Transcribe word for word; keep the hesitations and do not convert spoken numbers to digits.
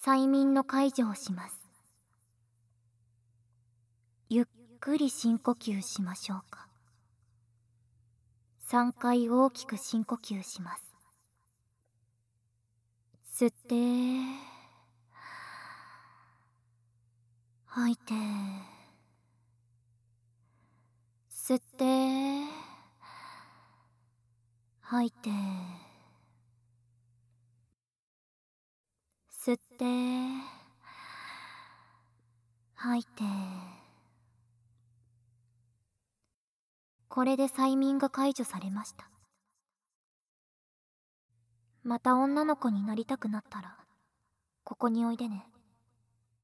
催眠の解除をします。ゆっくり深呼吸しましょうか。さんかい大きく深呼吸します。吸って吐いて、吸って吐いて、吸って吐いて。これで催眠が解除されました。また女の子になりたくなったらここにおいでね。